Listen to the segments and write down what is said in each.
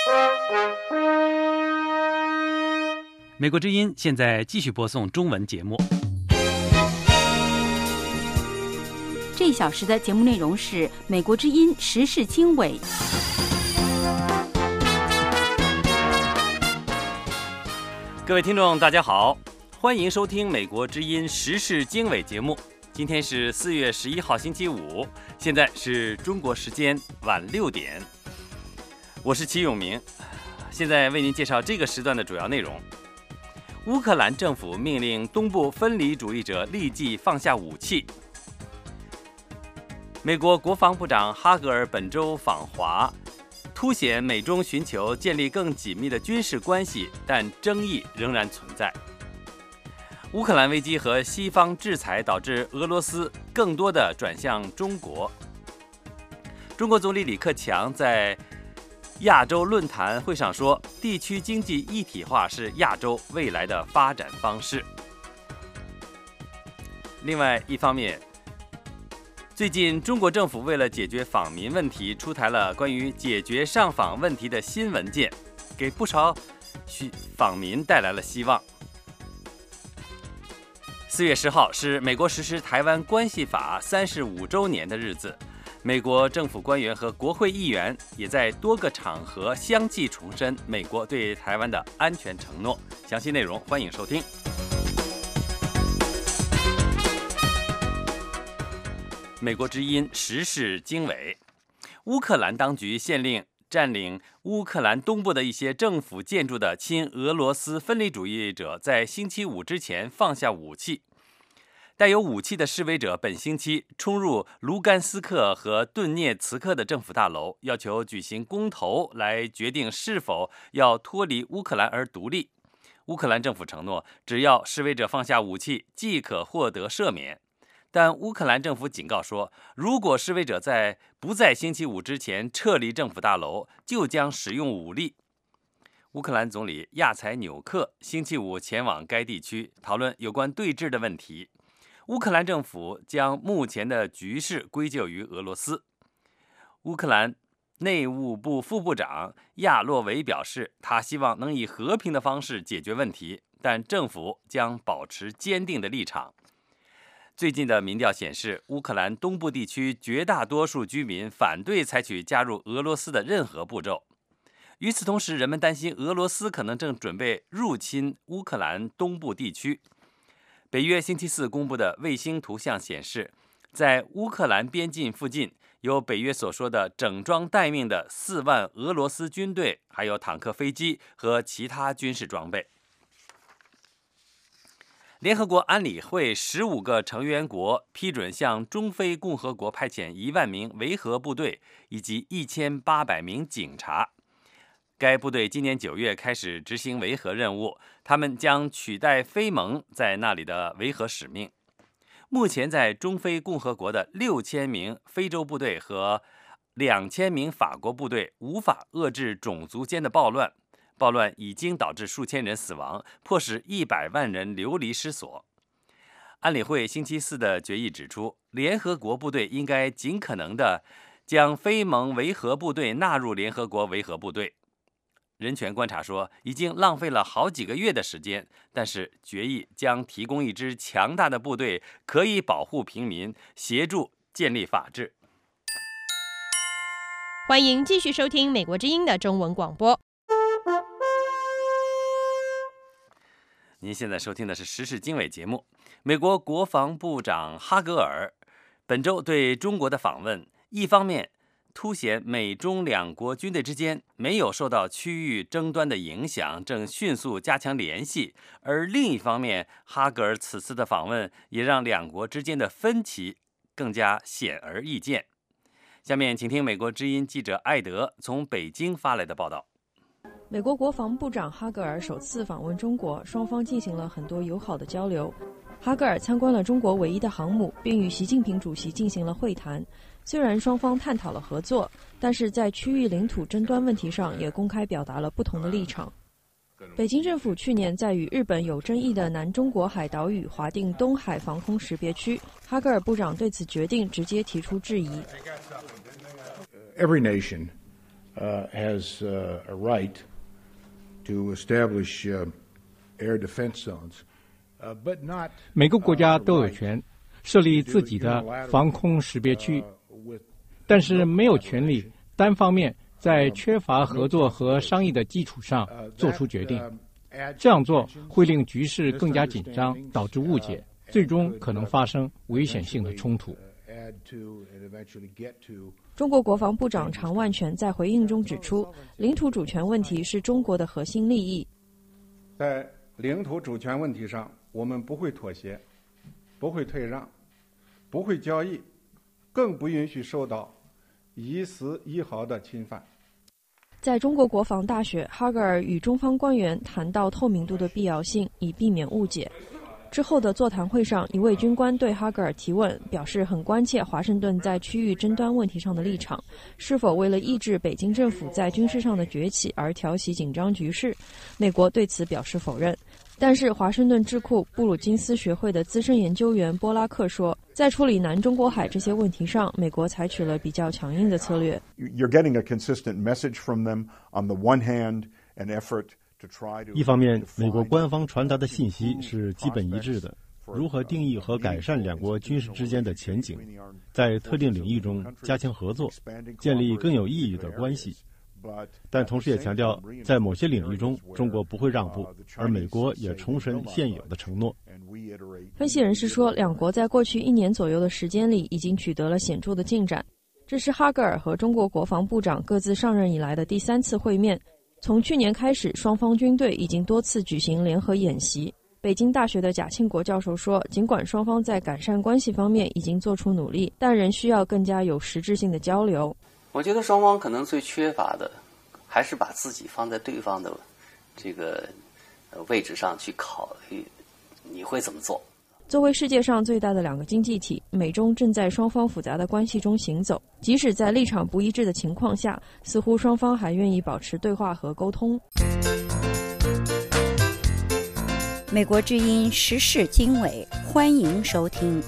美国之音现在继续播送中文节目。 这一小时的节目内容是美国之音时事经纬。 各位听众大家好，欢迎收听美国之音时事经纬节目。今天是4月11号星期五，现在是中国时间晚6点。我是齐永明，现在为您介绍这个时段的主要内容。乌克兰政府命令东部分离主义者立即放下武器。美国国防部长哈格尔本周访华，凸显美中寻求建立更紧密的军事关系，但争议仍然存在。乌克兰危机和西方制裁导致俄罗斯更多的转向中国。中国总理李克强在亚洲论坛会上说，地区经济一体化是亚洲未来的发展方式。另外一方面，最近中国政府为了解决访民问题，出台了关于解决上访问题的新文件，给不少访民带来了希望。4月10号是美国实施台湾关系法35周年的日子。美国政府官员和国会议员也在多个场合相继重申美国对台湾的安全承诺。详细内容欢迎收听。美国之音时事经纬。乌克兰当局限令占领乌克兰东部的一些政府建筑的亲俄罗斯分离主义者在星期五之前放下武器。带有武器的示威者本星期冲入卢甘斯克和顿涅茨克的政府大楼，要求举行公投来决定是否要脱离乌克兰而独立。乌克兰政府承诺，只要示威者放下武器，即可获得赦免。但乌克兰政府警告说，如果示威者不在星期五之前撤离政府大楼，就将使用武力。乌克兰总理亚采纽克星期五前往该地区，讨论有关对峙的问题。乌克兰政府将目前的局势归咎于俄罗斯。乌克兰内务部副部长亚洛维表示，他希望能以和平的方式解决问题，但政府将保持坚定的立场。最近的民调显示，乌克兰东部地区绝大多数居民反对采取加入俄罗斯的任何步骤。与此同时，人们担心俄罗斯可能正准备入侵乌克兰东部地区。北约星期四公布的卫星图像显示，在乌克兰边境附近有北约所说的整装待命的4万俄罗斯军队，还有坦克、飞机和其他军事装备。联合国安理会15个成员国批准向中非共和国派遣1万名维和部队以及1800名警察。该部队今年9月开始执行维和任务，他们将取代非盟在那里的维和使命。目前在中非共和国的6000名非洲部队和2000名法国部队无法遏制种族间的暴乱，暴乱已经导致数千人死亡，迫使100万人流离失所。安理会星期四的决议指出，联合国部队应该尽可能地将非盟维和部队纳入联合国维和部队。人权观察说，已经浪费了好几个月的时间，但是决议将提供一支强大的部队，可以保护平民，协助建立法治。 欢迎继续收听美国之音的中文广播。 您现在收听的是时事经纬节目。美国国防部长哈格尔本周对中国的访问，一方面凸显美中两国军队之间没有受到区域争端的影响，正迅速加强联系；而另一方面，哈格尔此次的访问也让两国之间的分歧更加显而易见。下面请听美国之音记者艾德从北京发来的报道。 美国国防部长哈格尔首次访问中国，双方进行了很多友好的交流。哈格尔参观了中国唯一的航母，并与习近平主席进行了会谈。虽然双方探讨了合作，但是在区域领土争端问题上也公开表达了不同的立场。北京政府去年在与日本有争议的南中国海岛屿划定东海防空识别区，哈格尔部长对此决定直接提出质疑。 Every nation has a right to establish air defense zones, but not. 每个国家都有权设立自己的防空识别区，但是没有权利单方面在缺乏合作和商议的基础上做出决定。这样做会令局势更加紧张，导致误解，最终可能发生危险性的冲突。 中国国防部长常万全在回应中指出，领土主权问题是中国的核心利益。 在领土主权问题上，我们不会妥协，不会退让，不会交易，更不允许受到一丝一毫的侵犯。 在中国国防大学，哈格尔与中方官员谈到透明度的必要性，以避免误解。之后的座谈会上，一位军官对哈格尔提问，表示很关切华盛顿在区域争端问题上的立场，是否为了抑制北京政府在军事上的崛起而挑起紧张局势。美国对此表示否认。但是华盛顿智库布鲁金斯学会的资深研究员波拉克说，在处理南中国海这些问题上，美国采取了比较强硬的策略。 You're getting a consistent message from them. On the one hand, an effort to try to. 一方面，美国官方传达的信息是基本一致的，如何定义和改善两国军事之间的前景，在特定领域中加强合作，建立更有意义的关系。但同时也强调，在某些领域中，中国不会让步，而美国也重申现有的承诺。 分析人士说，两国在过去1年左右的时间里已经取得了显著的进展。这是哈格尔和中国国防部长各自上任以来的第3次会面。从去年开始，双方军队已经多次举行联合演习。北京大学的贾庆国教授说，尽管双方在改善关系方面已经做出努力，但仍需要更加有实质性的交流。 我觉得双方可能最缺乏的，还是把自己放在对方的这个位置上去考虑，你会怎么做？ 作为世界上最大的2个经济体，美中正在双方复杂的关系中行走。即使在立场不一致的情况下，似乎双方还愿意保持对话和沟通。 美国之音时事经纬，欢迎收听。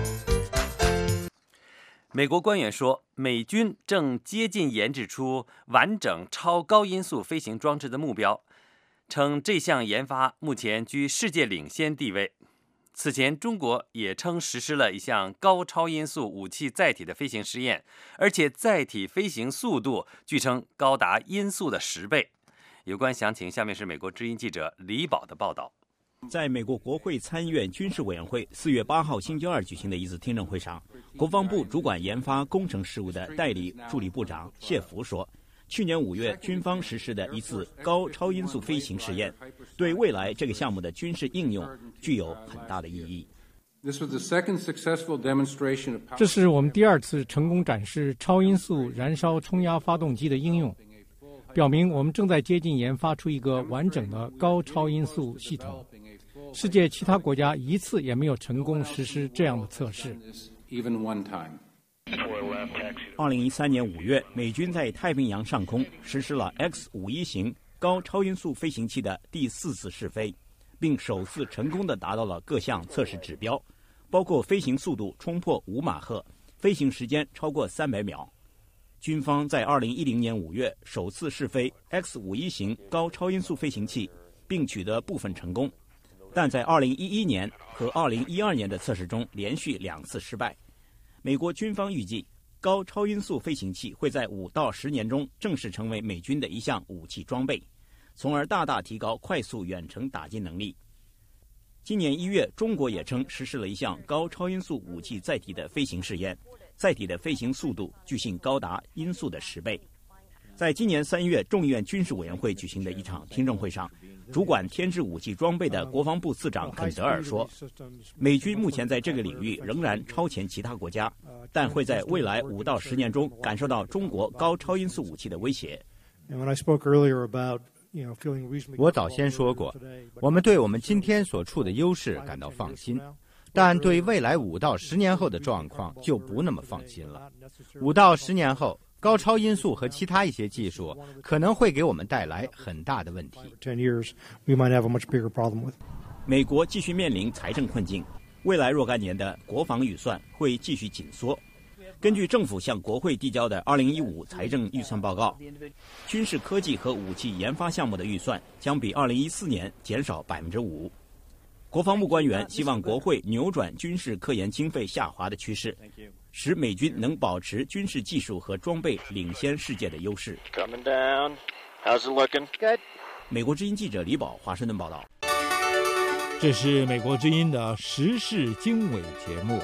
美国官员说，美军正接近研制出完整超高音速飞行装置的目标，称这项研发目前居世界领先地位。此前，中国也称实施了一项高超音速武器载体的飞行试验，而且载体飞行速度据称高达音速的10倍。有关详情，下面是美国之音记者李宝的报道。 在美国国会参议院军事委员会4月8号星期二举行的一次听证会上，国防部主管研发工程事务的代理助理部长谢福说，去年5月军方实施的一次高超音速飞行试验，对未来这个项目的军事应用具有很大的意义。 这是我们第2次成功展示超音速燃烧冲压发动机的应用，表明我们正在接近研发出一个完整的高超音速系统。世界其他国家一次也没有成功实施这样的测试。 2013年5月，美军在太平洋上空实施了 X-51型高超音速飞行器的第4次试飞，并首次成功地达到了各项测试指标，包括飞行速度冲破5马赫，飞行时间超过300秒。军方在2010年5月首次试飞 X-51型高超音速飞行器，并取得部分成功，但在2011年和2012年的测试中连续2次失败。美国军方预计，高超音速飞行器会在5到10年中正式成为美军的一项武器装备，从而大大提高快速远程打击能力。今年1月，中国也称实施了一项高超音速武器载体的飞行试验，载体的飞行速度据信高达音速的10倍。在今年3月，众议院军事委员会举行的一场听证会上，主管天制武器装备的国防部次长肯德尔说，美军目前在这个领域仍然超前其他国家，但会在未来5到10年中感受到中国高超音速武器的威胁。 我早先说过，我们对我们今天所处的优势感到放心，但对未来5到10年后的状况就不那么放心了。5到10年后，高超音速和其他一些技术可能会给我们带来很大的问题。 美国继续面临财政困境，未来若干年的国防预算会继续紧缩。 根据政府向国会递交的2015财政预算报告，军事科技和武器研发项目的预算将比2014年减少5%。国防部官员希望国会扭转军事科研经费下滑的趋势，使美军能保持军事技术和装备领先世界的优势。美国之音记者李宝华盛顿报道。 这是美国之音的时事经纬节目。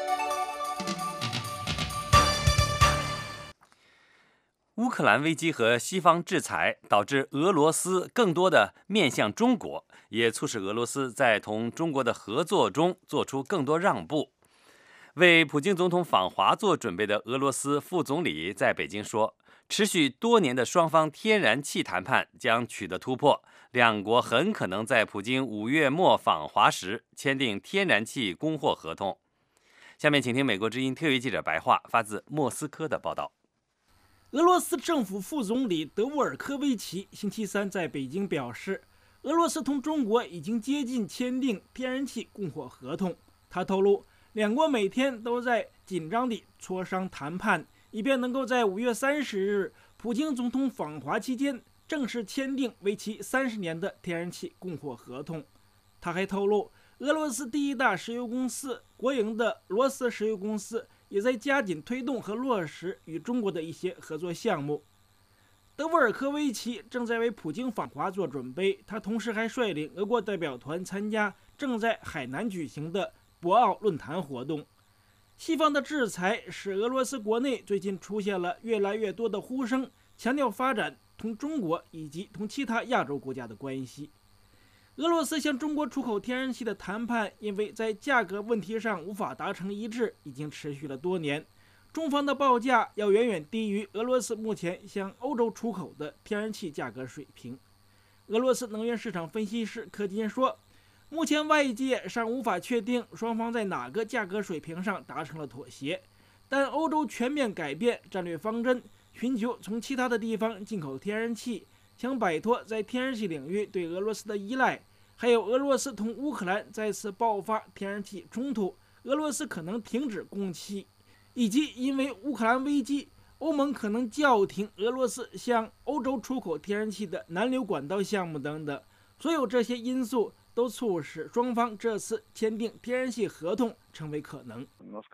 乌克兰危机和西方制裁导致俄罗斯更多的面向中国，也促使俄罗斯在同中国的合作中做出更多让步。为普京总统访华做准备的俄罗斯副总理在北京说，持续多年的双方天然气谈判将取得突破，两国很可能在普京5月末访华时签订天然气供货合同。下面请听美国之音特约记者白桦发自莫斯科的报道。 俄罗斯政府副总理德沃尔科维奇星期三在北京表示，俄罗斯同中国已经接近签订天然气供货合同。他透露，两国每天都在紧张地磋商谈判，以便能够在5月30日普京总统访华期间正式签订为期30年的天然气供货合同。他还透露，俄罗斯第一大石油公司国营的罗斯石油公司也在加紧推动和落实与中国的一些合作项目。德沃尔科维奇正在为普京访华做准备，他同时还率领俄国代表团参加正在海南举行的博鳌论坛活动。西方的制裁使俄罗斯国内最近出现了越来越多的呼声，强调发展同中国以及同其他亚洲国家的关系。俄罗斯向中国出口天然气的谈判，因为在价格问题上无法达成一致，已经持续了多年。中方的报价要远远低于俄罗斯目前向欧洲出口的天然气价格水平。俄罗斯能源市场分析师柯金说，目前外界尚无法确定双方在哪个价格水平上达成了妥协，但欧洲全面改变战略方针，寻求从其他的地方进口天然气，想摆脱在天然气领域对俄罗斯的依赖。还有俄罗斯同乌克兰再次爆发天然气冲突，俄罗斯可能停止供气，以及因为乌克兰危机，欧盟可能叫停俄罗斯向欧洲出口天然气的南流管道项目等等。所有这些因素都促使双方这次签订天然气合同成为可能。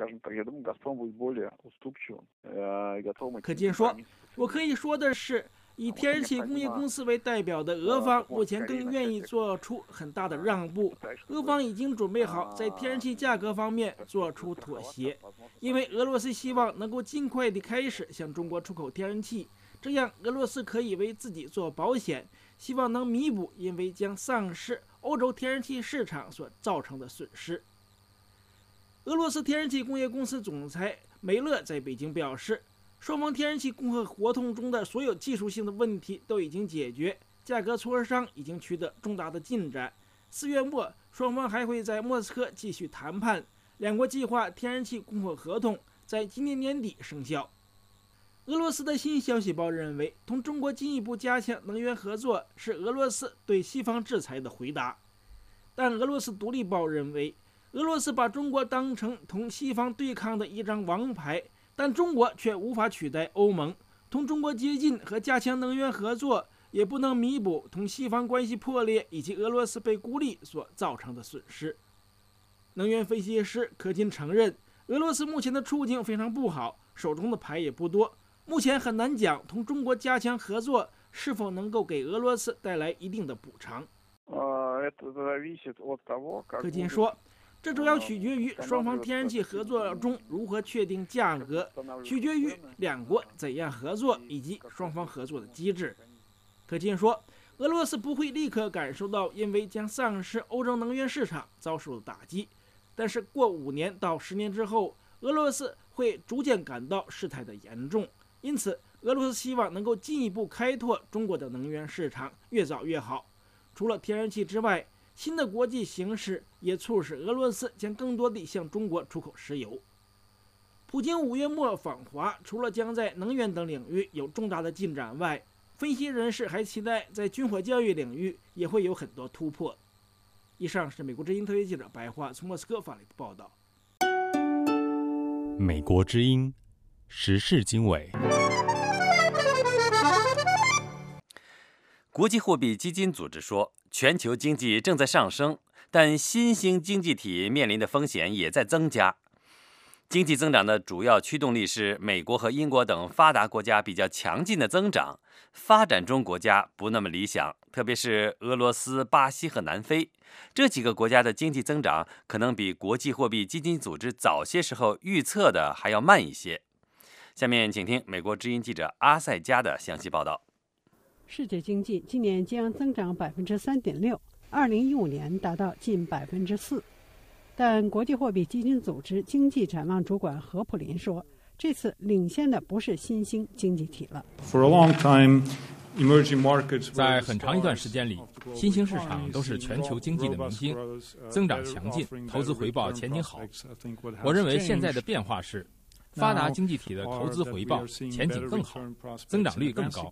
柯金说，我可以说的是，以天然气工业公司为代表的俄方目前更愿意做出很大的让步，俄方已经准备好在天然气价格方面做出妥协，因为俄罗斯希望能够尽快地开始向中国出口天然气，这样俄罗斯可以为自己做保险，希望能弥补因为将丧失欧洲天然气市场所造成的损失。俄罗斯天然气工业公司总裁梅勒在北京表示，双方天然气供货合同中的所有技术性的问题都已经解决，价格磋商已经取得重大的进展。4月末，双方还会在莫斯科继续谈判，两国计划天然气供货合同在今年年底生效。俄罗斯的新消息报认为，同中国进一步加强能源合作是俄罗斯对西方制裁的回答。但俄罗斯独立报认为，俄罗斯把中国当成同西方对抗的一张王牌，但中国却无法取代欧盟。同中国接近和加强能源合作，也不能弥补同西方关系破裂以及俄罗斯被孤立所造成的损失。能源分析师柯金承认，俄罗斯目前的处境非常不好，手中的牌也不多，目前很难讲同中国加强合作是否能够给俄罗斯带来一定的补偿。柯金说，这主要取决于双方天然气合作中如何确定价格，取决于两国怎样合作以及双方合作的机制。柯金说，俄罗斯不会立刻感受到因为将丧失欧洲能源市场遭受的打击，但是过5年到10年之后，俄罗斯会逐渐感到事态的严重。因此，俄罗斯希望能够进一步开拓中国的能源市场，越早越好。除了天然气之外，新的国际形势也促使俄罗斯将更多地向中国出口石油。普京5月末访华，除了将在能源等领域有重大的进展外，分析人士还期待在军火交易领域也会有很多突破。以上是美国之音特约记者白桦从莫斯科发来的报道。 美国之音时事经纬。 国际货币基金组织说，全球经济正在上升，但新兴经济体面临的风险也在增加。经济增长的主要驱动力是美国和英国等发达国家比较强劲的增长，发展中国家不那么理想，特别是俄罗斯、巴西和南非这几个国家的经济增长可能比国际货币基金组织早些时候预测的还要慢一些。下面请听美国之音记者阿塞加的详细报道。 世界经济今年将增长 3.6%， 2015年达到近 4%。但国际货币基金组织经济展望主管何普林说，这次领先的不是新兴经济体了。 在很长一段时间里，新兴市场都是全球经济的明星，增长强劲，投资回报前景好。我认为现在的变化是，发达经济体的投资回报前景更好，增长率更高。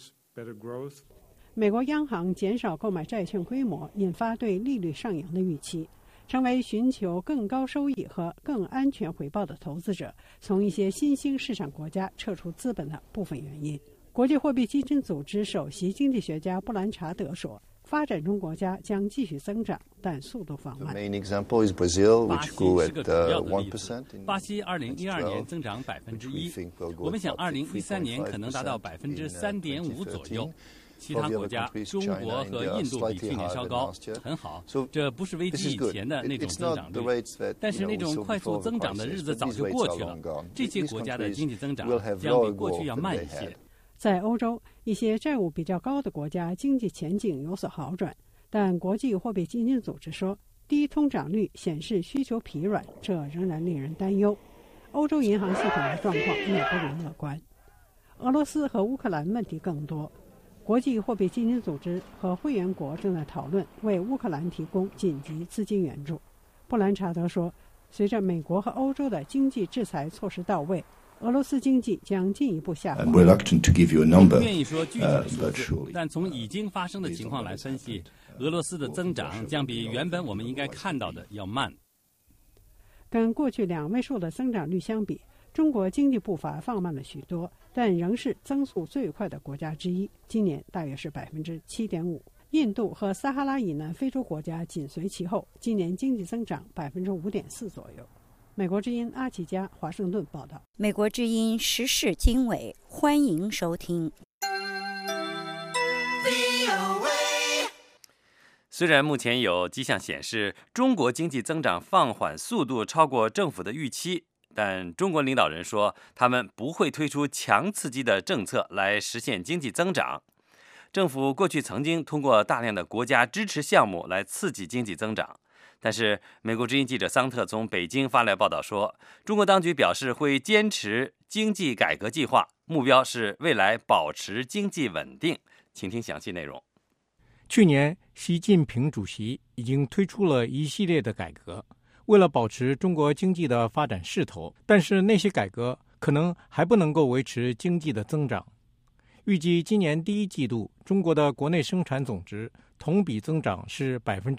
美国央行减少购买债券规模，引发对利率上扬的预期，成为寻求更高收益和更安全回报的投资者从一些新兴市场国家撤出资本的部分原因。国际货币基金组织首席经济学家布兰查德说，发展中国家将继续增长，但速度放慢。 巴西是个主要的例子。巴西2012年增长 1%， 我们想2013年可能达到 3.5% 左右。其他国家，中国和印度比去年稍高，很好。这不是危机以前的那种增长率，但是那种快速增长的日子早就过去了。这些国家的经济增长将比过去要慢一些。 在欧洲，一些债务比较高的国家经济前景有所好转，但国际货币基金组织说，低通胀率显示需求疲软，这仍然令人担忧。欧洲银行系统的状况也不容乐观。俄罗斯和乌克兰问题更多。国际货币基金组织和会员国正在讨论为乌克兰提供紧急资金援助。布兰查德说，随着美国和欧洲的经济制裁措施到位，俄罗斯经济将进一步下滑。 不愿意说具体的数字，但从已经发生的情况来分析，俄罗斯的增长将比原本我们应该看到的要慢。 跟过去2位数的增长率相比，中国经济步伐放慢了许多，但仍是增速最快的国家之一，今年大约是 7.5%。印度和撒哈拉以南非洲国家紧随其后，今年经济增长 5.4% 左右。美国之音阿奇加华盛顿报道。 美国之音时事经纬，欢迎收听。 虽然目前有迹象显示中国经济增长放缓速度超过政府的预期，但中国领导人说，他们不会推出强刺激的政策来实现经济增长。政府过去曾经通过大量的国家支持项目来刺激经济增长，但是美国之音记者桑特从北京发来报道说，中国当局表示会坚持经济改革计划，目标是未来保持经济稳定。请听详细内容。 去年，习近平主席已经推出了一系列的改革，为了保持中国经济的发展势头，但是那些改革可能还不能够维持经济的增长。预计今年第一季度，中国的国内生产总值同比增长是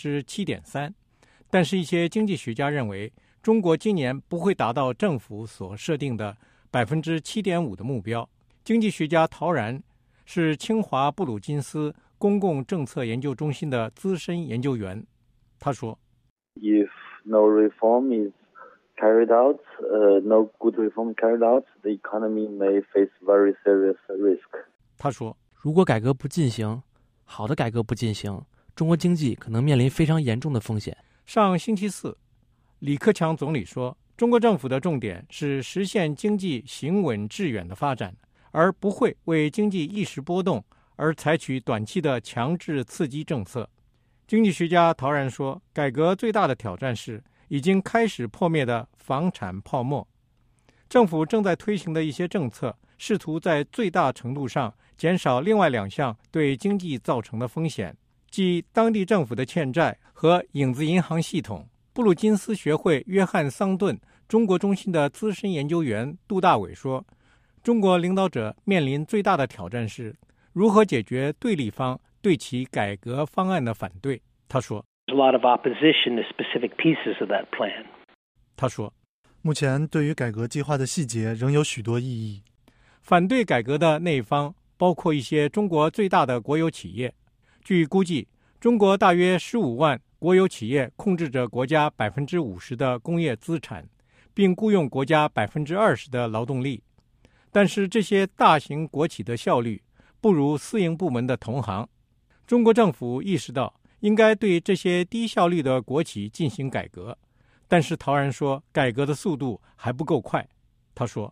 7.3%， 但是一些经济学家认为，中国今年不会达到政府所设定的 7.5% 的目标。经济学家陶然是清华布鲁金斯公共政策研究中心的资深研究员，他说 ：“If no reform is carried out, no good reform carried out, the economy may face very serious risk.” 他说：“ 如果改革不进行，好的改革不进行，中国经济可能面临非常严重的风险。” 上星期四，李克强总理说，中国政府的重点是实现经济行稳致远的发展，而不会为经济一时波动而采取短期的强制刺激政策。经济学家陶然说，改革最大的挑战是已经开始破灭的房产泡沫。政府正在推行的一些政策，试图在最大程度上减少另外2项对经济造成的风险，即当地政府的欠债和影子银行系统。布鲁金斯学会约翰桑顿中国中心的资深研究员杜大伟说，中国领导者面临最大的挑战是如何解决对立方对其改革方案的反对。他说，他说， 目前对于改革计划的细节仍有许多异议。 反对改革的那一方包括一些中国最大的国有企业。据估计，中国大约15万国有企业控制着国家50%的工业资产，并雇佣国家20%的劳动力。但是这些大型国企的效率不如私营部门的同行。中国政府意識到应该对这些低效率的国企进行改革，但是陶然说，改革的速度还不够快。他说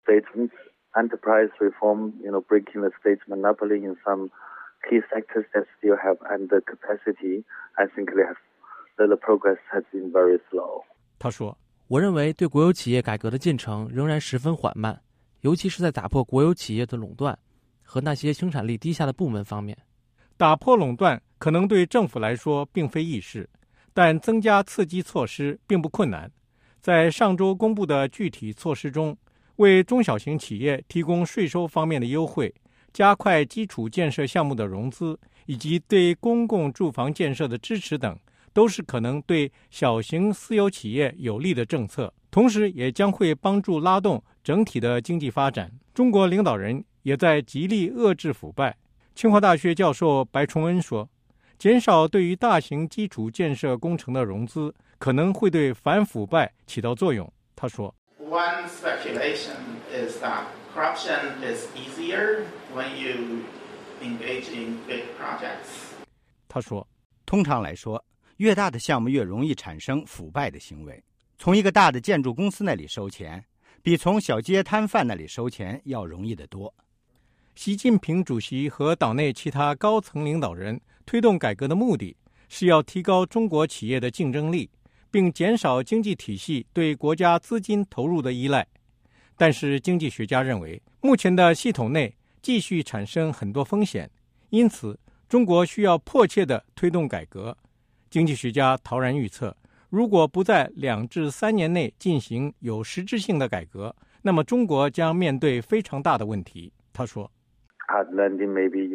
Enterprise reform, breaking the state's monopoly in some key sectors that still have under capacity, I think the progress has been very slow. 他说， 我认为对国有企业改革的进程仍然十分缓慢，尤其是在打破国有企业的垄断和那些生产力低下的部门方面。 打破垄断可能对政府来说并非易事，但增加刺激措施并不困难。在上周公布的具体措施中，为中小型企业提供税收方面的优惠，加快基础建设项目的融资，以及对公共住房建设的支持等，都是可能对小型私有企业有利的政策，同时也将会帮助拉动整体的经济发展。中国领导人也在极力遏制腐败。清华大学教授白崇恩说，减少对于大型基础建设工程的融资，可能会对反腐败起到作用。他说， One speculation is that corruption is easier when you engage in big projects. 他说， 通常来说，越大的项目越容易产生腐败的行为。从一个大的建筑公司那里收钱，比从小街摊贩那里收钱要容易得多。 习近平主席和党内其他高层领导人推动改革的目的是要提高中国企业的竞争力，并减少经济体系对国家资金投入的依赖。但是经济学家认为，目前的系统内继续产生很多风险，因此中国需要迫切地推动改革。经济学家陶然预测，如果不在2至3年内进行有实质性的改革，那么中国将面对非常大的问题。他说， Lending maybe,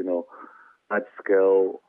large-scale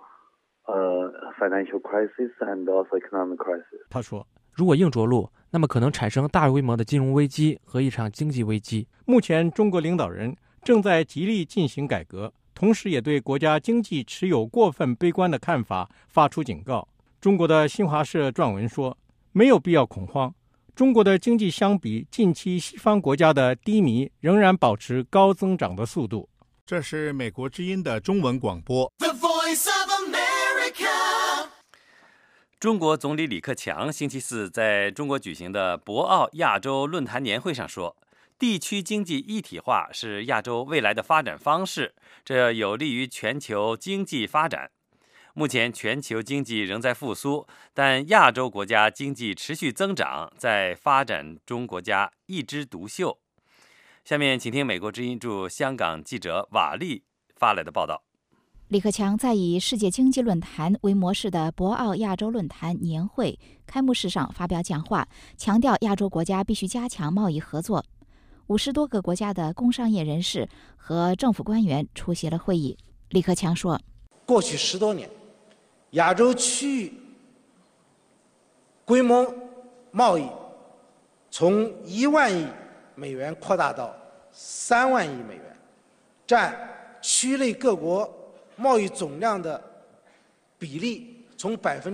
financial crisis and also economic crisis. 他说，如果硬着陆，那么可能产生大规模的金融危机和一场经济危机。 目前中国领导人正在极力进行改革，同时也对国家经济持有过分悲观的看法发出警告。中国的新华社撰文说，没有必要恐慌，中国的经济相比近期西方国家的低迷，仍然保持高增长的速度。 这是美国之音的中文广播。The Voice of America。中国总理李克强星期四在中国举行的博鳌亚洲论坛年会上说，地区经济一体化是亚洲未来的发展方式，这有利于全球经济发展。目前全球经济仍在复苏，但亚洲国家经济持续增长，在发展中国家一枝独秀。下面请听美国之音驻香港记者瓦利发来的报道。 李克强在以世界经济论坛为模式的博鳌亚洲论坛年会开幕式上发表讲话，强调亚洲国家必须加强贸易合作。50多个国家的工商业人士和政府官员出席了会议。李克强说， 过去10多年，亚洲区域规模贸易从1万亿美元扩大到3万亿美元，占区内各国贸易总量的比例从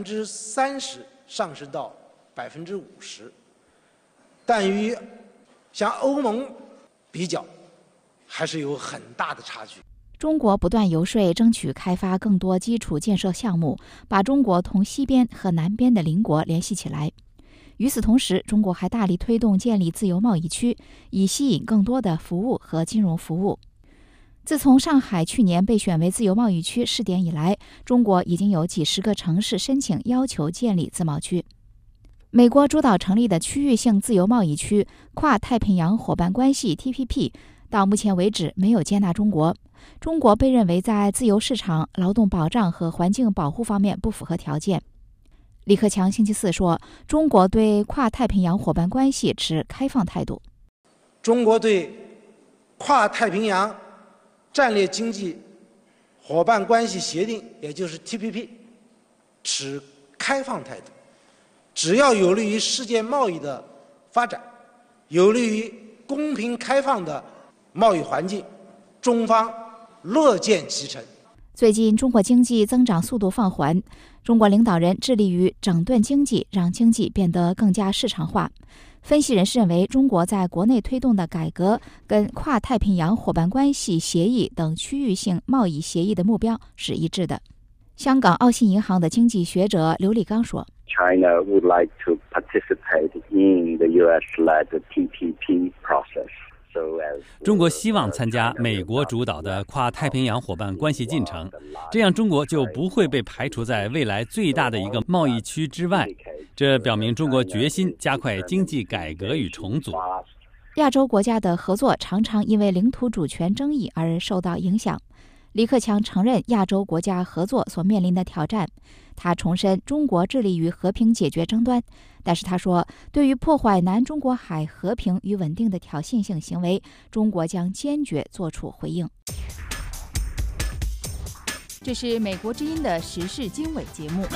30%上升到50%，但与像欧盟比较，还是有很大的差距。 中国不断游说争取开发更多基础建设项目，把中国同西边和南边的邻国联系起来。与此同时，中国还大力推动建立自由贸易区，以吸引更多的服务和金融服务。自从上海去年被选为自由贸易区试点以来，中国已经有几十个城市申请要求建立自贸区。美国主导成立的区域性自由贸易区跨太平洋伙伴关系 TPP 到目前为止没有接纳中国。中国被认为在自由市场、劳动保障和环境保护方面不符合条件。李克强星期四说，中国对跨太平洋伙伴关系持开放态度。 中国对跨太平洋战略经济伙伴关系协定，也就是 TPP， 持开放态度。只要有利于世界贸易的发展， 有利于公平开放的贸易环境，中方乐见其成。 最近中国经济增长速度放缓，中国领导人致力于整顿经济，让经济变得更加市场化。分析人士认为，中国在国内推动的改革跟跨太平洋伙伴关系协议等区域性贸易协议的目标是一致的。香港澳新银行的经济学者刘立刚说 China would like to participate in the US-led TPP process. 中国希望参加美国主导的跨太平洋伙伴关系进程，这样中国就不会被排除在未来最大的一个贸易区之外。这表明中国决心加快经济改革与重组。 亚洲国家的合作常常因为领土主权争议而受到影响。李克强承认亚洲国家合作所面临的挑战，他重申中国致力于和平解决争端，但是他说，对于破坏南中国海和平与稳定的挑衅性行为，中国将坚决作出回应。 这是美国之音的时事经纬节目。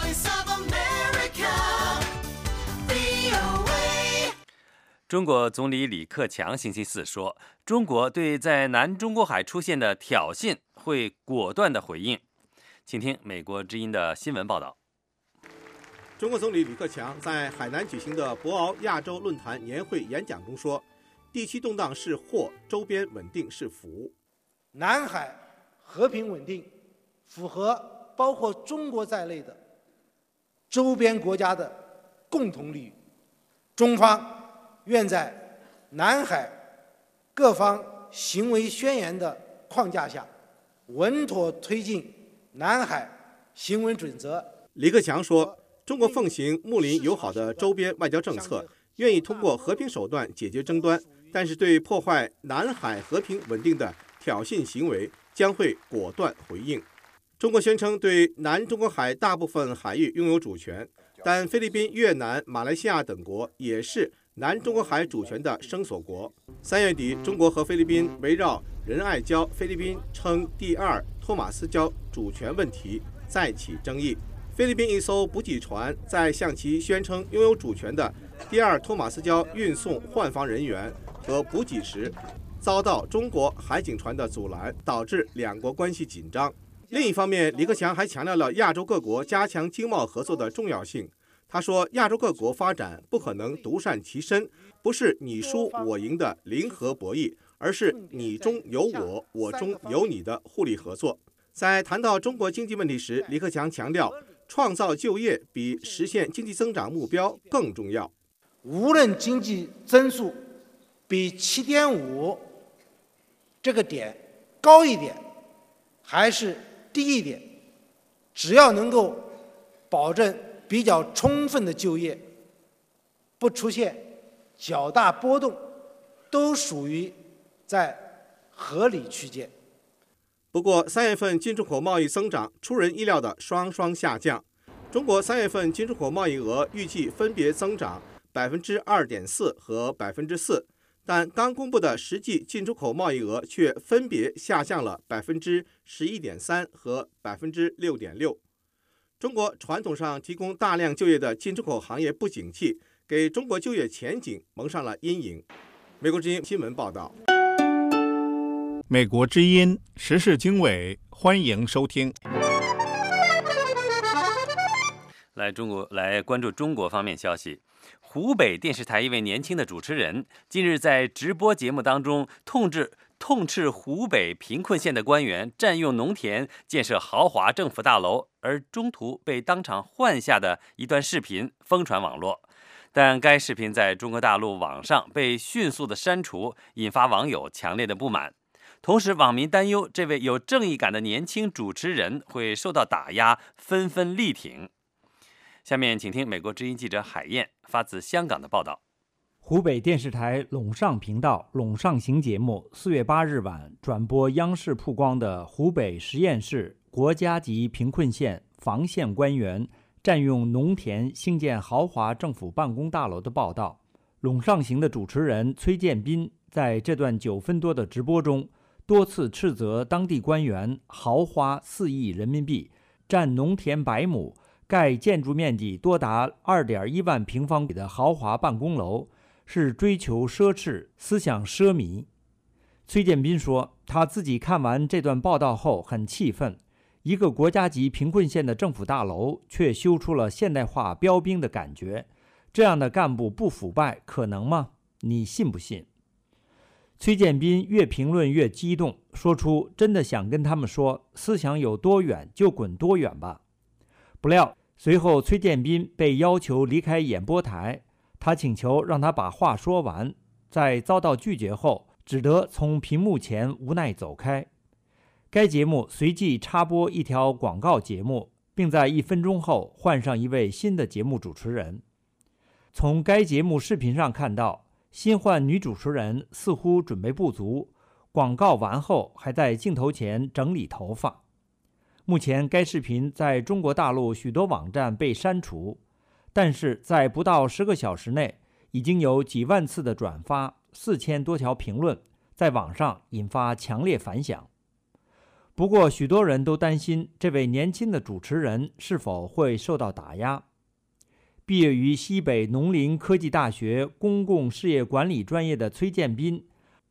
中国总理李克强星期四说，中国对在南中国海出现的挑衅会果断的回应。请听美国之音的新闻报道。 中国总理李克强在海南举行的博鳌亚洲论坛年会演讲中说，地区动荡是祸，周边稳定是福。 南海和平稳定符合包括中国在内的周边国家的共同利益。中方愿在南海各方行为宣言的框架下，稳妥推进南海行为准则。 李克强说，中国奉行睦邻友好的周边外交政策，愿意通过和平手段解决争端，但是对破坏南海和平稳定的挑衅行为将会果断回应。中国宣称对南中国海大部分海域拥有主权，但菲律宾、越南、马来西亚等国也是南中国海主权的声索国。3月底，中国和菲律宾围绕仁爱礁菲律宾称第2托马斯礁主权问题再起争议。菲律宾一艘补给船在向其宣称拥有主权的第2托马斯礁运送换防人员和补给时，遭到中国海警船的阻拦，导致两国关系紧张。另一方面，李克强还强调了亚洲各国加强经贸合作的重要性。他说，亚洲各国发展不可能独善其身，不是你输我赢的零和博弈，而是你中有我，我中有你的互利合作。在谈到中国经济问题时，李克强强调，创造就业比实现经济增长目标更重要。 无论经济增速比 7.5 这个点高一点还是低一点，只要能够保证比较充分的就业，不出现较大波动，都属于在合理区间。 不过，3月份进出口贸易增长出人意料的双下降。中国3月份进出口贸易额预计分别增长 2.4% 和 4%， 但刚公布的实际进出口贸易额却分别下降了 11.3% 和 6.6%。中国传统上提供大量就业的进出口行业不景气，给中国就业前景蒙上了阴影。美国之音新闻报道。 美国之音时事经纬，欢迎收听。 来关注中国方面消息。湖北电视台一位年轻的主持人近日在直播节目当中痛斥湖北贫困县的官员占用农田建设豪华政府大楼，而中途被当场换下的一段视频疯传网络。但该视频在中国大陆网上被迅速的删除，引发网友强烈的不满。同时，网民担忧这位有正义感的年轻主持人会受到打压，纷纷力挺。下面请听美国之音记者海燕发自香港的报道。 湖北电视台陇上频道陇上行节目4月8日晚转播央视曝光的湖北十堰市国家级贫困县房县官员占用农田兴建豪华政府办公大楼的报道。陇上行的主持人崔建斌在这段9分多的直播中，多次斥责当地官员豪花4亿人民币，占农田100亩，盖建筑面积多达2.1万平方米的豪华办公楼， 是追求奢侈、思想奢靡。崔建斌说，他自己看完这段报道后很气愤，一个国家级贫困县的政府大楼却修出了现代化标兵的感觉，这样的干部不腐败可能吗？你信不信？崔建斌越评论越激动，说出真的想跟他们说，思想有多远就滚多远吧。不料随后崔建斌被要求离开演播台，他请求让他把话说完，在遭到拒绝后只得从屏幕前无奈走开。该节目随即插播一条广告节目，并在1分钟后换上一位新的节目主持人。从该节目视频上看到，新换女主持人似乎准备不足，广告完后还在镜头前整理头发。目前该视频在中国大陆许多网站被删除，但是在不到10个小时内已经有几万次的转发，4000多条评论，在网上引发强烈反响。不过许多人都担心这位年轻的主持人是否会受到打压。毕业于西北农林科技大学公共事业管理专业的崔建斌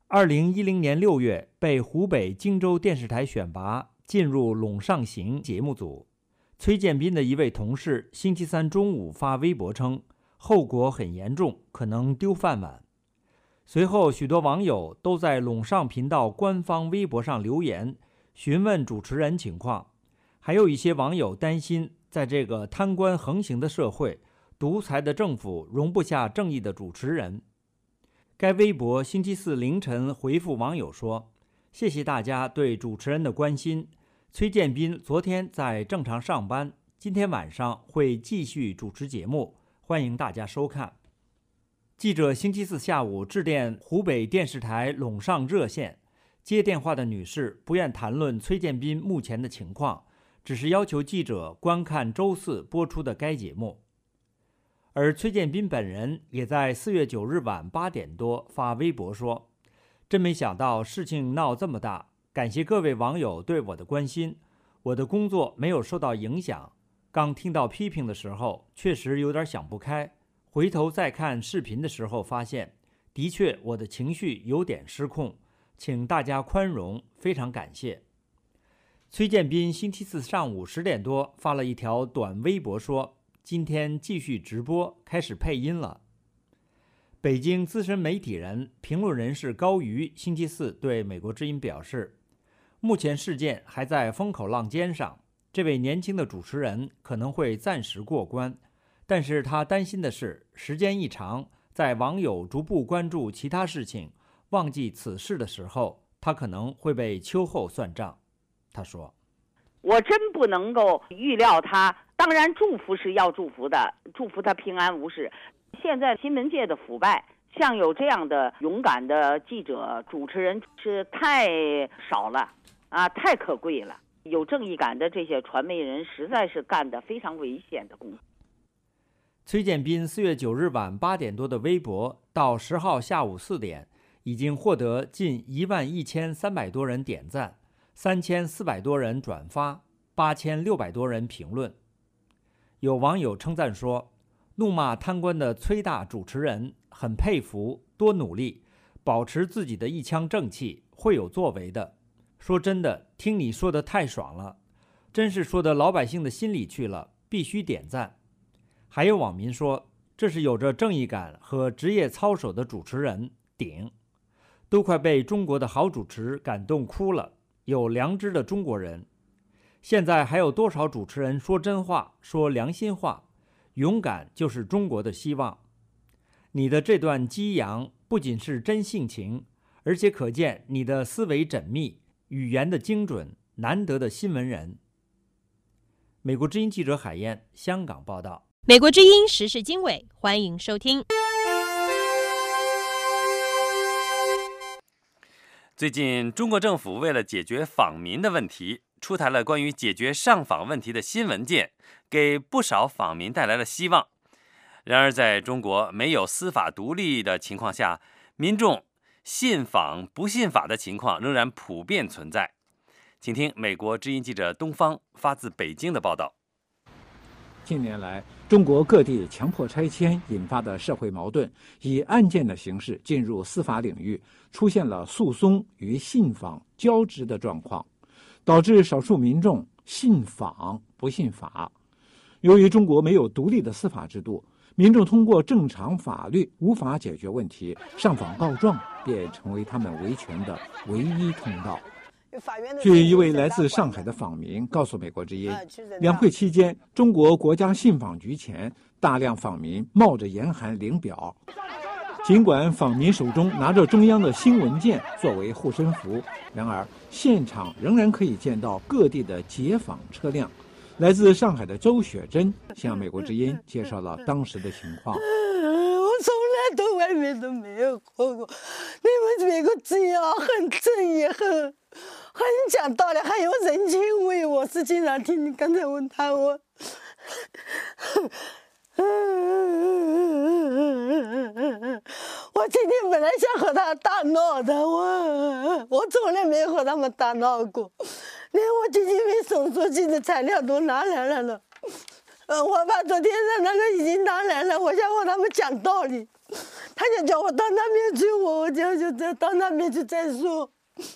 ，2010年6月被湖北荆州电视台选拔进入陇上行节目组。崔建斌的一位同事星期三中午发微博称，后果很严重，可能丢饭碗。随后许多网友都在陇上频道官方微博上留言，询问主持人情况。还有一些网友担心，在这个贪官横行的社会，独裁的政府容不下正义的主持人。该微博星期四凌晨回复网友说，谢谢大家对主持人的关心，崔建斌昨天在正常上班，今天晚上会继续主持节目，欢迎大家收看。记者星期四下午致电湖北电视台陇上热线，接电话的女士不愿谈论崔建斌目前的情况，只是要求记者观看周四播出的该节目。而崔建斌本人也在4月9日晚8点多发微博说，真没想到事情闹这么大，感谢各位网友对我的关心，我的工作没有受到影响，刚听到批评的时候确实有点想不开，回头再看视频的时候发现，的确我的情绪有点失控，请大家宽容，非常感谢。崔建斌星期四上午10点多发了一条短微博说，今天继续直播，开始配音了。北京资深媒体人、评论人士高瑜星期四对美国之音表示，目前事件还在风口浪尖上，这位年轻的主持人可能会暂时过关，但是他担心的是，时间一长，在网友逐步关注其他事情，忘记此事的时候，他可能会被秋后算账。他说， 我真不能够预料他，当然祝福是要祝福的，祝福他平安无事。现在新闻界的腐败，像有这样的勇敢的记者、主持人是太少了啊，太可贵了。有正义感的这些传媒人实在是干得非常危险的工作。 崔建斌4月9日晚8点多的微博，到10号下午4点，已经获得近11300多人点赞，3400多人转发，8600多人评论。有网友称赞说，怒骂贪官的崔大主持人很佩服，多努力，保持自己的一腔正气，会有作为的。说真的，听你说的太爽了，真是说的老百姓的心里去了，必须点赞。还有网民说，这是有着正义感和职业操守的主持人，顶，都快被中国的好主持感动哭了，有良知的中国人。现在还有多少主持人说真话，说良心话，勇敢就是中国的希望。你的这段激扬不仅是真性情，而且可见你的思维缜密，语言的精准，难得的新闻人。美国之音记者海燕，香港报道。 美国之音时事经纬，欢迎收听。 最近，中国政府为了解决访民的问题，出台了关于解决上访问题的新文件，给不少访民带来了希望。然而，在中国没有司法独立的情况下，民众信访不信法的情况仍然普遍存在。请听美国之音记者东方发自北京的报道。 近年来，中国各地强迫拆迁引发的社会矛盾，以案件的形式进入司法领域，出现了诉讼与信访交织的状况，导致少数民众信访不信法。由于中国没有独立的司法制度，民众通过正常法律无法解决问题，上访告状便成为他们维权的唯一通道。据一位来自上海的访民告诉美国之音，两会期间，中国国家信访局前大量访民冒着严寒领表。尽管访民手中拿着中央的新文件作为护身符，然而现场仍然可以见到各地的解访车辆。来自上海的周雪珍向美国之音介绍了当时的情况。 我从来到外面都没有活过，你们美国之音很正义，很讲道理，很有人情味。我是经常听你刚才问他我。我今天本来想和他大闹的，我从来没有和他们大闹过，连我基金会总书记的材料都拿来了呢。我把昨天的那个已经拿来了，我想和他们讲道理，他就叫我到那边去，我就到那边去再说。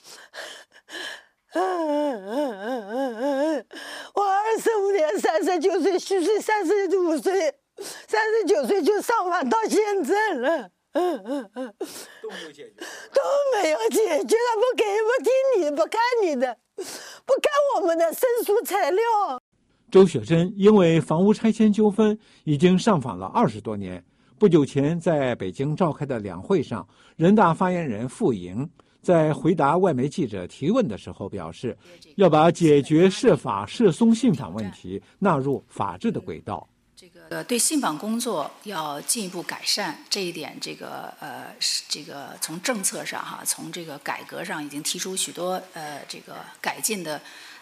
我25年39岁，虚岁35岁，39岁就上访到现在了， 都没有解决， 都没有解决，他不给，不听你，不看你的，不看我们的申诉材料。 周雪珍因为房屋拆迁纠纷已经上访了20多年。不久前在北京召开的两会上，人大发言人傅莹在回答外媒记者提问的时候表示，要把解决涉法涉松信访问题纳入法治的轨道。 对信访工作要进一步改善，这一点这个从政策上从这个改革上已经提出许多这个改进的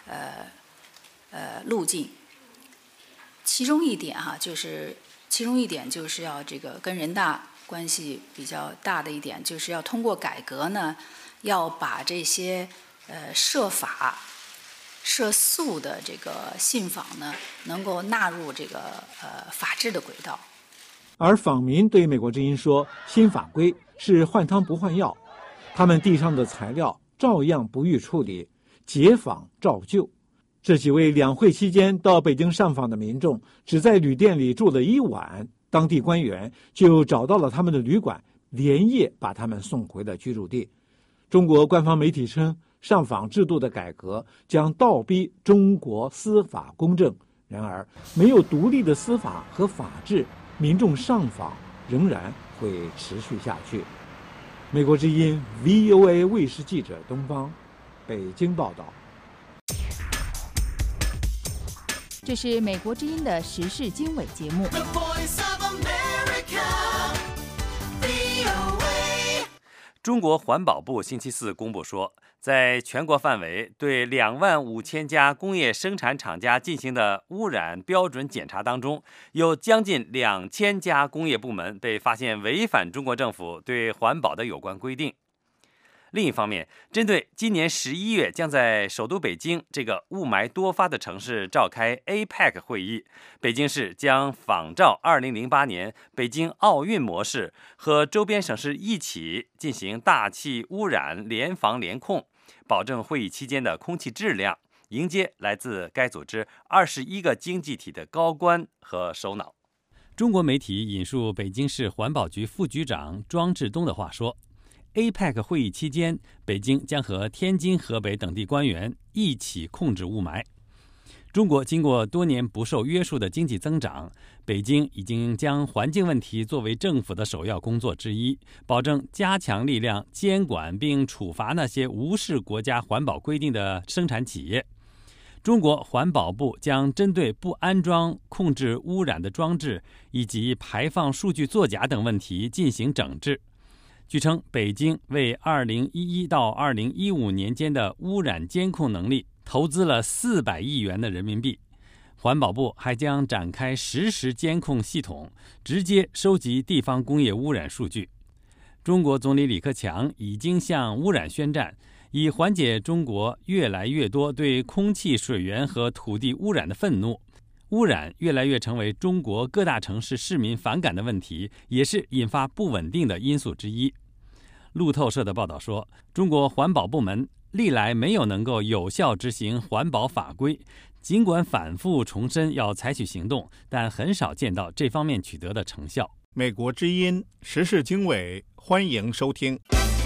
路径。其中一点就是要这个跟人大关系比较大的一点，就是要通过改革呢，要把这些涉法涉诉的这个信访呢，能够纳入这个法治的轨道。 而访民对美国之音说，新法规是换汤不换药，他们地上的材料照样不予处理，解访照旧。这几位两会期间到北京上访的民众，只在旅店里住了1晚，当地官员就找到了他们的旅馆，连夜把他们送回了居住地。中国官方媒体称，上访制度的改革将倒逼中国司法公正。然而，没有独立的司法和法治，民众上访仍然会持续下去。美国之音 VOA 卫视记者东方，北京报道。 这是美国之音的时事经纬节目。 中国环保部星期4公布说，在全国范围对25000家工业生产厂家进行的污染标准检查当中，有将近2000家工业部门被发现违反中国政府对环保的有关规定。另一方面，针对今年11月将在首都北京这个雾霾多发的城市召开 APEC 会议，北京市将仿照2008年北京奥运模式，和周边省市一起进行大气污染联防联控，保证会议期间的空气质量，迎接来自该组织21个经济体的高官和首脑。中国媒体引述北京市环保局副局长庄志东的话说，APEC 会议期间，北京将和天津、河北等地官员一起控制雾霾。中国经过多年不受约束的经济增长，北京已经将环境问题作为政府的首要工作之一，保证加强力量监管并处罚那些无视国家环保规定的生产企业。中国环保部将针对不安装控制污染的装置以及排放数据作假等问题进行整治。据称，北京为2011到2015年间的污染监控能力投资了400亿元的人民币。环保部还将展开实时监控系统，直接收集地方工业污染数据。中国总理李克强已经向污染宣战，以缓解中国越来越多对空气、水源和土地污染的愤怒。 污染越来越成为中国各大城市市民反感的问题，也是引发不稳定的因素之一。路透社的报道说，中国环保部门历来没有能够有效执行环保法规，尽管反复重申要采取行动，但很少见到这方面取得的成效。 美国之音时事经纬，欢迎收听。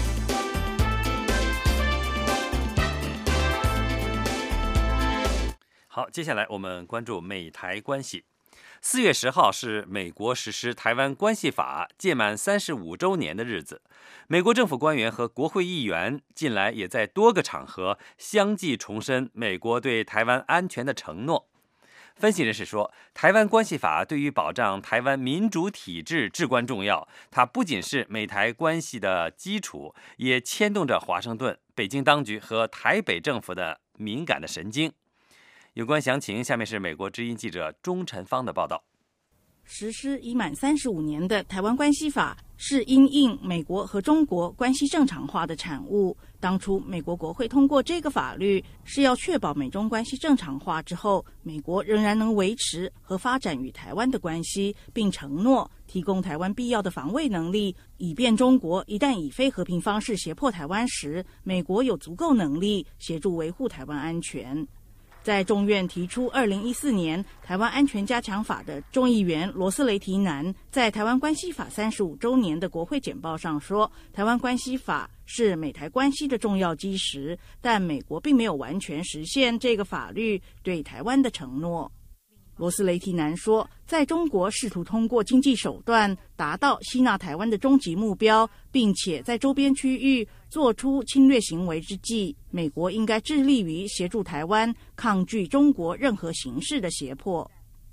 好，接下来我们关注美台关系。4月10号是美国实施《台湾关系法》届满35周年的日子。美国政府官员和国会议员近来也在多个场合相继重申美国对台湾安全的承诺。分析人士说，《台湾关系法》对于保障台湾民主体制至关重要，它不仅是美台关系的基础，也牵动着华盛顿、北京当局和台北政府的敏感的神经。有关详情，下面是美国之音记者钟晨芳的报道。 实施已满35年的台湾关系法是因应美国和中国关系正常化的产物。当初美国国会通过这个法律，是要确保美中关系正常化之后，美国仍然能维持和发展与台湾的关系，并承诺提供台湾必要的防卫能力，以便中国一旦以非和平方式胁迫台湾时，美国有足够能力协助维护台湾安全。在众院提出2014年台湾安全加强法的众议员罗斯雷提南在台湾关系法35周年的国会简报上说，台湾关系法是美台关系的重要基石，但美国并没有完全实现这个法律对台湾的承诺。罗斯雷提南说，在中国试图通过经济手段达到吸纳台湾的终极目标，并且在周边区域做出侵略行为之际，美国应该致力于协助台湾抗拒中国任何形式的胁迫。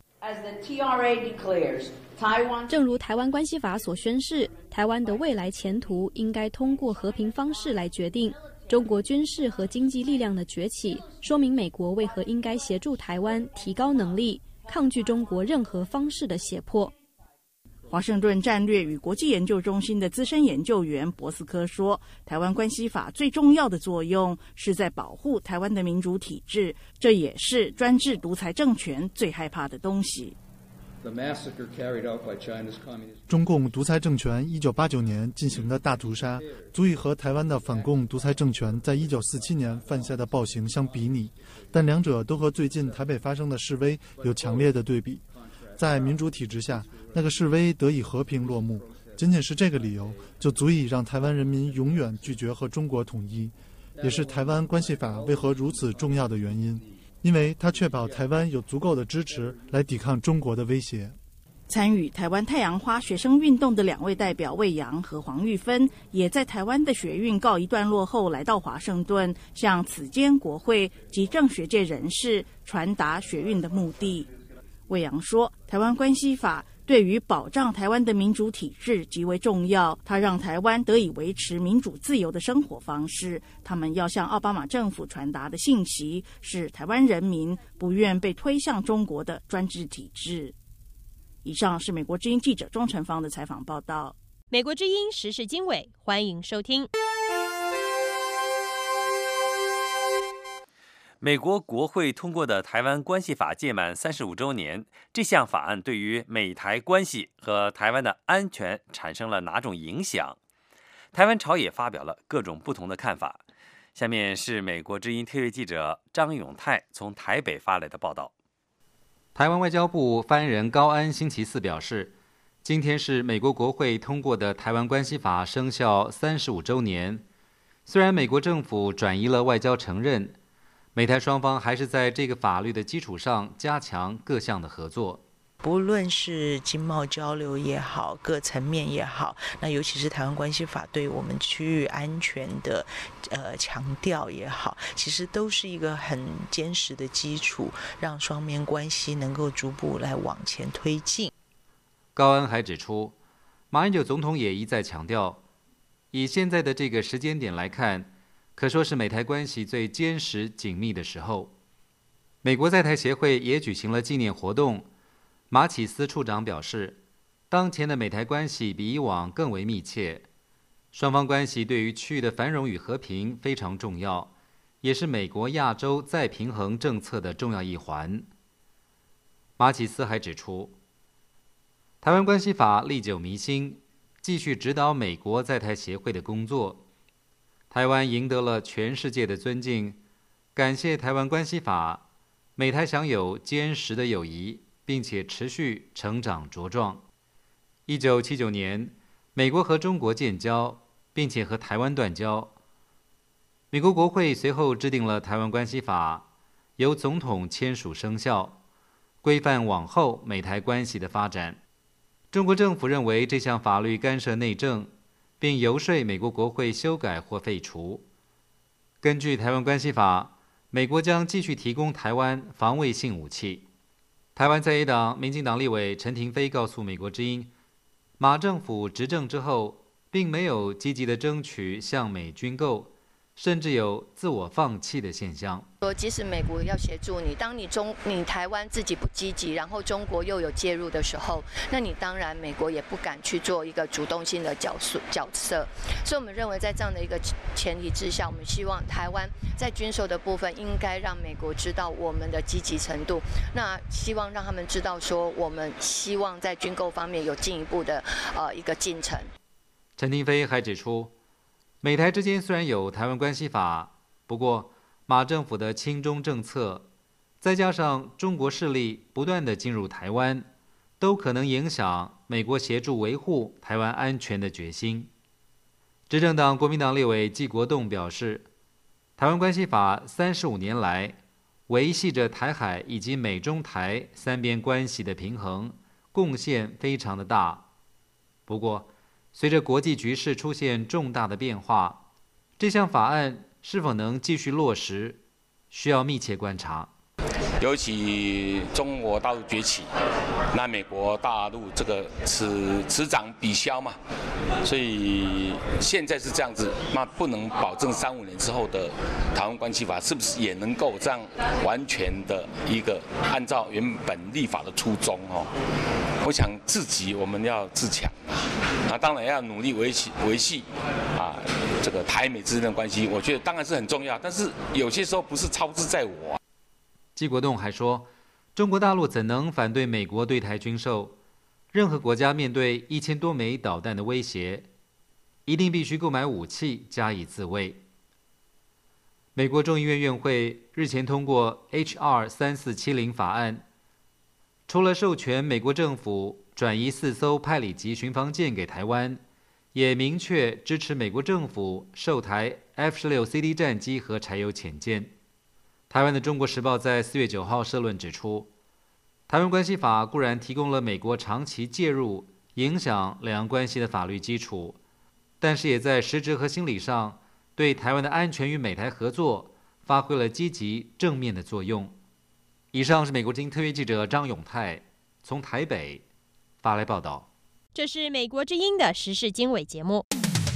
正如台湾关系法所宣示，台湾的未来前途应该通过和平方式来决定。中国军事和经济力量的崛起，说明美国为何应该协助台湾提高能力，抗拒中国任何方式的胁迫。 华盛顿战略与国际研究中心的资深研究员博斯科说，台湾关系法最重要的作用是在保护台湾的民主体制，这也是专制独裁政权最害怕的东西。 中共独裁政权1989年进行的大屠杀，足以和台湾的反共独裁政权在1947年犯下的暴行相比拟，但两者都和最近台北发生的示威有强烈的对比。在民主体制下，那个示威得以和平落幕，仅仅是这个理由就足以让台湾人民永远拒绝和中国统一，也是台湾关系法为何如此重要的原因，因为它确保台湾有足够的支持来抵抗中国的威胁。 参与台湾太阳花学生运动的2位代表魏扬和黄玉芬，也在台湾的学运告一段落后来到华盛顿，向此间国会及政学界人士传达学运的目的。魏扬说，台湾关系法对于保障台湾的民主体制极为重要，它让台湾得以维持民主自由的生活方式。他们要向奥巴马政府传达的信息是，台湾人民不愿被推向中国的专制体制。以上是美国之音记者钟晨芳的采访报道。 美国之音时事经纬，欢迎收听。 美国国会通过的《台湾关系法》届满35周年，这项法案对于美台关系和台湾的安全产生了哪种影响？台湾朝野发表了各种不同的看法。下面是美国之音特约记者张永泰从台北发来的报道。 台湾外交部发言人高安星期四表示，今天是美国国会通过的《台湾关系法》生效35周年。虽然美国政府转移了外交承认，美台双方还是在这个法律的基础上加强各项的合作。 不论是经贸交流也好，各层面也好，那尤其是台湾关系法对我们区域安全的强调也好，其实都是一个很坚实的基础，让双边关系能够逐步来往前推进。 高安还指出，马英九总统也一再强调，以现在的这个时间点来看，可说是美台关系最坚实紧密的时候。美国在台协会也举行了纪念活动，马启思处长表示，当前的美台关系比以往更为密切，双方关系对于区域的繁荣与和平非常重要，也是美国亚洲再平衡政策的重要一环。 马启思还指出，台湾关系法历久弥新，继续指导美国在台协会的工作。台湾赢得了全世界的尊敬，感谢台湾关系法，美台享有坚实的友谊，并且持续成长茁壮。1979年，美国和中国建交，并且和台湾断交。美国国会随后制定了台湾关系法，由总统签署生效，规范往后美台关系的发展。中国政府认为这项法律干涉内政，并游说美国国会修改或废除。根据台湾关系法，美国将继续提供台湾防卫性武器。台湾在野党民进党立委陈亭妃告诉美国之音，马政府执政之后，并没有积极的争取向美军购，甚至有自我放弃的现象。 说即使美国要协助你，当你台湾自己不积极，然后中国又有介入的时候，那你当然美国也不敢去做一个主动性的角色。所以我们认为在这样的一个前提之下，我们希望台湾在军售的部分应该让美国知道我们的积极程度，那希望让他们知道说我们希望在军购方面有进一步的一个进程。 陈亭妃还指出，美台之间虽然有台湾关系法，不过马政府的亲中政策，再加上中国势力不断的进入台湾，都可能影响美国协助维护台湾安全的决心。执政党国民党立委纪国栋表示，台湾关系法35年来维系着台海以及美中台三边关系的平衡，贡献非常的大。不过随着国际局势出现重大的变化，这项法案是否能继续落实，需要密切观察。 尤其中国大陆崛起，那美国大陆这个此涨彼消嘛，所以现在是这样子，那不能保证3-5年之后的台湾关系法是不是也能够这样完全的一个按照原本立法的初衷哦。我想自己我们要自强，当然要努力维系这个台美之间的关系，我觉得当然是很重要，但是有些时候不是操之在我。 纪国栋还说，中国大陆怎能反对美国对台军售？任何国家面对1000多枚导弹的威胁，一定必须购买武器加以自卫。美国众议院院会日前通过 H.R. 3470法案，除了授权美国政府转移4艘派里级巡防舰给台湾，也明确支持美国政府售台 F-16CD 战机和柴油潜舰。台湾的《中国时报》在4月9号社论指出，台湾关系法固然提供了美国长期介入影响两岸关系的法律基础，但是也在实质和心理上对台湾的安全与美台合作发挥了积极正面的作用。以上是美国之音特约记者张永泰从台北发来报道。 这是美国之音的时事经纬节目。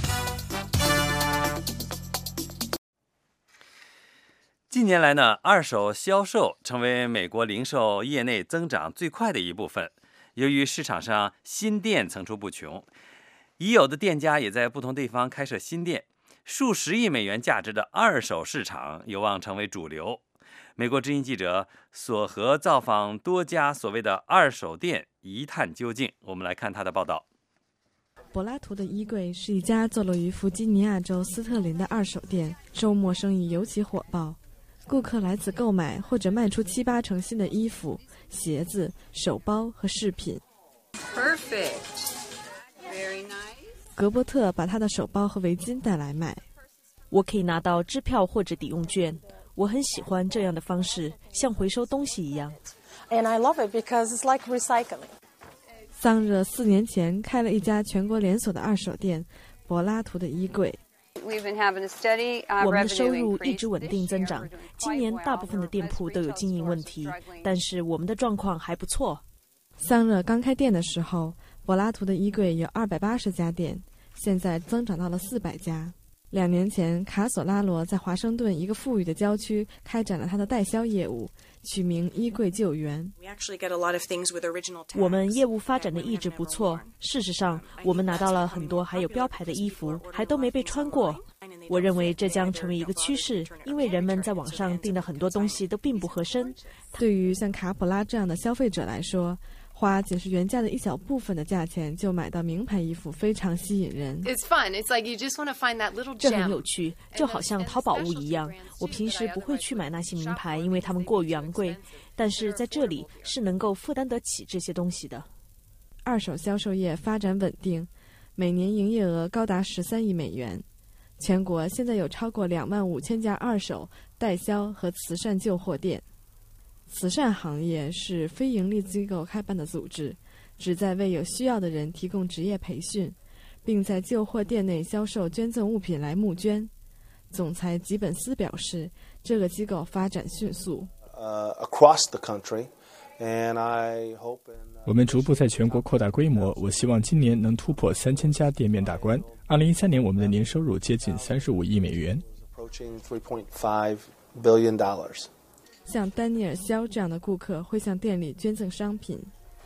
近年来呢，二手销售成为美国零售业内增长最快的一部分。由于市场上新店层出不穷，已有的店家也在不同地方开设新店，数十亿美元价值的二手市场有望成为主流。美国之音记者索和造访多家所谓的二手店，一探究竟。我们来看他的报道。 柏拉图的衣柜是一家坐落于弗吉尼亚州斯特林的二手店，周末生意尤其火爆。顾客来此购买或者卖出7-8成新的衣服、鞋子、手包和饰品。 Perfect. Very nice. 格伯特把他的手包和围巾带来卖。 我可以拿到支票或者抵用券，我很喜欢这样的方式，像回收东西一样。 And I love it because it's like recycling. 桑热4年前开了一家全国连锁的二手店——柏拉图的衣柜。 我们的收入一直稳定增长，今年大部分的店铺都有经营问题，但是我们的状况还不错。 桑热刚开店的时候，柏拉图的衣柜有280家店，现在增长到了400家。2年前，卡索拉罗在华盛顿一个富裕的郊区开展了他的代销业务，取名衣柜救援。 我们业务发展的一直不错，事实上，我们拿到了很多还有标牌的衣服，还都没被穿过。 我认为这将成为一个趋势，因为人们在网上订的很多东西都并不合身。 对于像卡普拉这样的消费者来说，花仅是原价的一小部分的价钱就买到名牌衣服非常吸引人。 这很有趣，就好像淘宝物一样。我平时不会去买那些名牌，因为它们过于昂贵，但是在这里是能够负担得起这些东西的。 二手销售业发展稳定，每年营业额高达13亿美元。全国现在有超过25000家二手、代销和慈善旧货店。慈善行业是非营利机构开办的组织，旨在为有需要的人提供职业培训，并在旧货店内销售捐赠物品来募捐。总裁吉本斯表示，这个机构发展迅速。 我们逐步在全国扩大规模，我希望今年能突破3000家店面大关。2013年，我们的年收入接近35亿美元。 像丹尼尔·肖这样的顾客会向店里捐赠商品。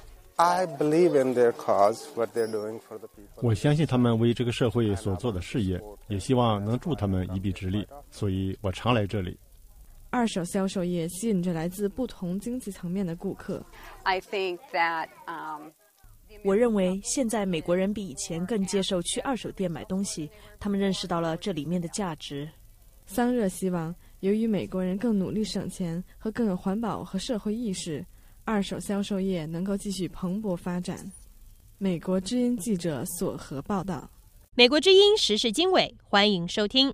我相信他们为这个社会所做的事业，也希望能助他们一臂之力，所以我常来这里。 二手销售业吸引着来自不同经济层面的顾客。 我认为现在美国人比以前更接受去二手店买东西，他们认识到了这里面的价值。 桑热希望，由于美国人更努力省钱和更有环保和社会意识，二手销售业能够继续蓬勃发展。美国之音记者索和报道。 美国之音时事经纬，欢迎收听。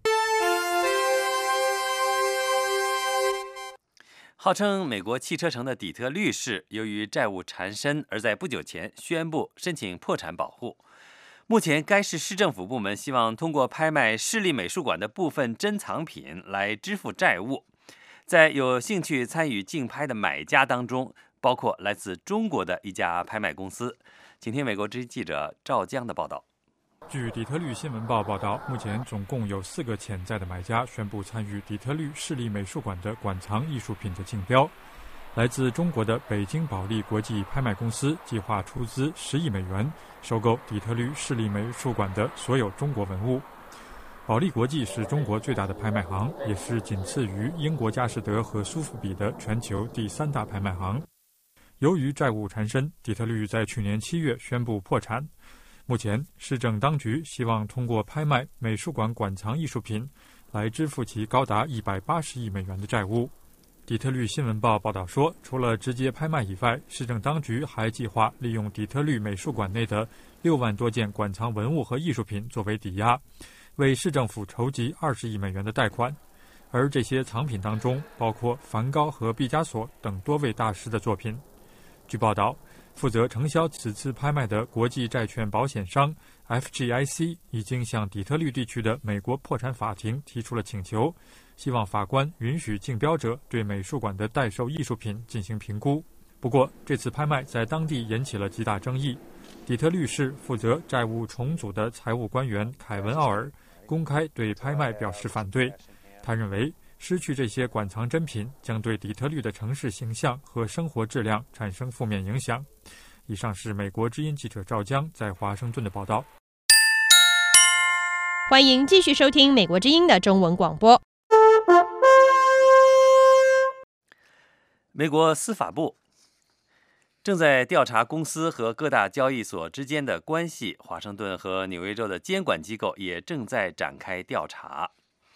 号称美国汽车城的底特律市，由于债务缠身，而在不久前宣布申请破产保护。目前，该市市政府部门希望通过拍卖市立美术馆的部分珍藏品来支付债务。在有兴趣参与竞拍的买家当中，包括来自中国的一家拍卖公司。请听美国之音记者赵江的报道。 据底特律新闻报报道，目前总共有4个潜在的买家宣布参与底特律市立美术馆的馆藏艺术品的竞标。来自中国的北京保利国际拍卖公司计划出资10亿美元收购底特律市立美术馆的所有中国文物。保利国际是中国最大的拍卖行，也是仅次于英国佳士得和苏富比的全球第3大拍卖行。由于债务缠身，底特律在去年7月宣布破产。目前，市政当局希望通过拍卖美术馆馆藏艺术品来支付其高达180亿美元的债务。底特律新闻报报道说，除了直接拍卖以外，市政当局还计划利用底特律美术馆内的6万多件馆藏文物和艺术品作为抵押，为市政府筹集20亿美元的贷款。而这些藏品当中包括梵高和毕加索等多位大师的作品。据报道，负责承销此次拍卖的国际债券保险商 FGIC 已经向底特律地区的美国破产法庭提出了请求，希望法官允许竞标者对美术馆的待售艺术品进行评估。不过，这次拍卖在当地引起了极大争议。底特律市负责债务重组的财务官员凯文·奥尔公开对拍卖表示反对。他认为，失去这些馆藏珍品将对底特律的城市形象和生活质量产生负面影响。以上是美国之音记者赵江在华盛顿的报道。 欢迎继续收听美国之音的中文广播。 美国司法部正在调查公司和各大交易所之间的关系，华盛顿和纽约州的监管机构也正在展开调查。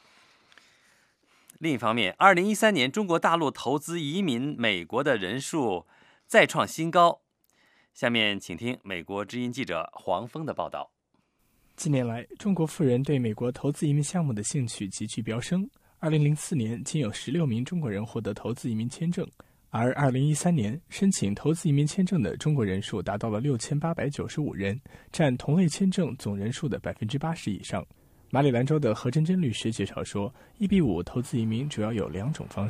另一方面，2013年中国大陆投资移民美国的人数再创新高。下面请听美国之音记者黄峰的报道。 近年来，中国富人对美国投资移民项目的兴趣急剧飙升。2004年，仅有16名中国人获得投资移民签证，而2013年申请投资移民签证的中国人数达到了6895人，占同类签证总人数的80%以上。马里兰州的何真真律师介绍说，1:5投资移民主要有2种方式。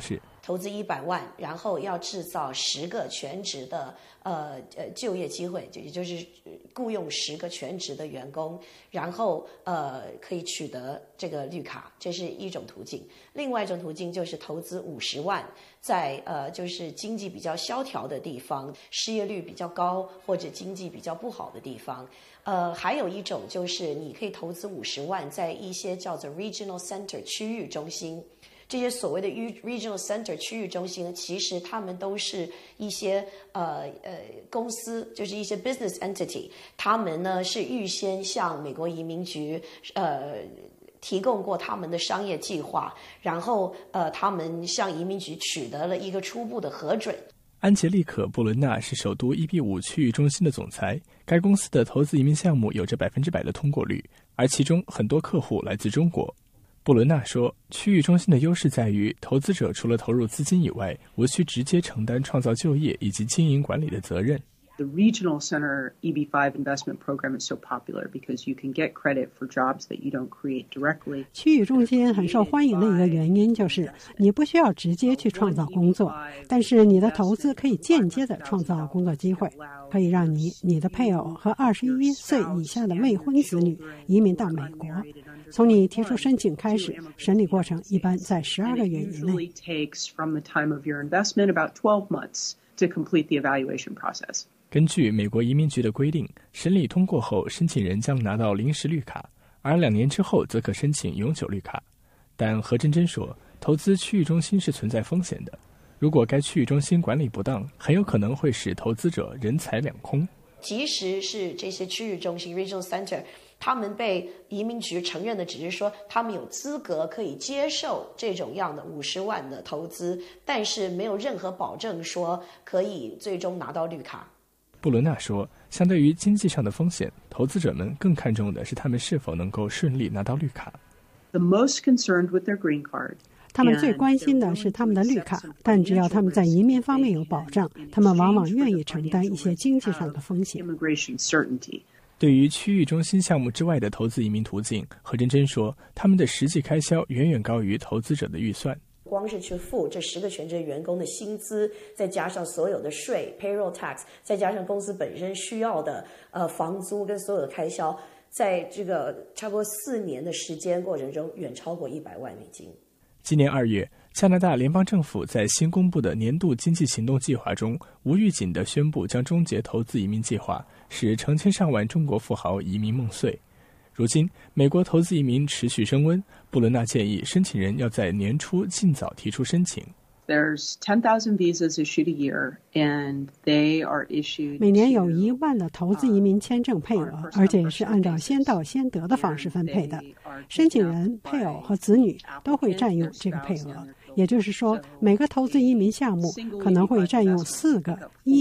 投资100万，然后要制造10个全职的就业机会，也就是雇佣10个全职的员工，然后可以取得这个绿卡，这是一种途径。另外一种途径就是投资50万，在就是经济比较萧条的地方，失业率比较高或者经济比较不好的地方。还有一种就是你可以投资50万，在一些叫做 regional center 区域中心。这些所谓的 regional center 区域中心呢，其实他们都是一些公司，就是一些 business entity， 他们呢是预先向美国移民局提供过他们的商业计划，然后他们向移民局取得了一个初步的核准。 安杰丽可·布伦纳是首都EB5区域中心的总裁，该公司的投资移民项目有着100%的通过率，而其中很多客户来自中国。布伦纳说，区域中心的优势在于，投资者除了投入资金以外，无需直接承担创造就业以及经营管理的责任。 The regional center EB5 investment program is so popular because you can get credit for jobs that you don't create directly. 区域中心很受欢迎的一个原因就是你不需要直接去创造工作，但是你的投资可以间接地创造工作机会，可以让你的配偶和21岁以下的未婚子女移民到美国。从你提出申请开始，审理过程一般在12个月以内。 It takes from the time of your investment about 12 months to complete the evaluation process. 根据美国移民局的规定，审理通过后，申请人将拿到临时绿卡，而2年之后则可申请永久绿卡。但何真真说，投资区域中心是存在风险的，如果该区域中心管理不当，很有可能会使投资者人财两空。 即使是这些区域中心 regional center， 他们被移民局承认的只是说他们有资格可以接受这种样的50万的投资，但是没有任何保证说可以最终拿到绿卡。 布伦纳说，相对于经济上的风险，投资者们更看重的是他们是否能够顺利拿到绿卡。 The most concerned with their green card. 他们最关心的是他们的绿卡，但只要他们在移民方面有保障，他们往往愿意承担一些经济上的风险。 对于区域中心项目之外的投资移民途径，何真真说，他们的实际开销远远高于投资者的预算。 光是去付这10个全职员工的薪资，再加上所有的税 payroll tax， 再加上公司本身需要的房租跟所有的开销，在这个差不多4年的时间过程中，远超过100万美金。 今年2月，加拿大联邦政府在新公布的年度经济行动计划中，无预警地宣布将终结投资移民计划，使成千上万中国富豪移民梦碎。如今，美国投资移民持续升温，布伦纳建议申请人要在年初尽早提出申请。 There's 10,000 visas issued a year, and they are issued. 每年有1万的投资移民签证配额，而且是按照先到先得的方式分配的。申请人、配偶和子女都会占用这个配额，也就是说，每个投资移民项目可能会占用4个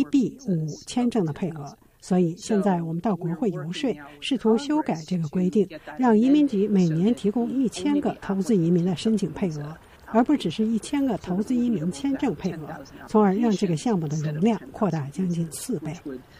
EB5签证的配额。所以现在我们到国会游说，试图修改这个规定，让移民局每年提供1000个投资移民的申请配额，而不只是1000个投资移民签证配额，从而让这个项目的容量扩大将近4倍。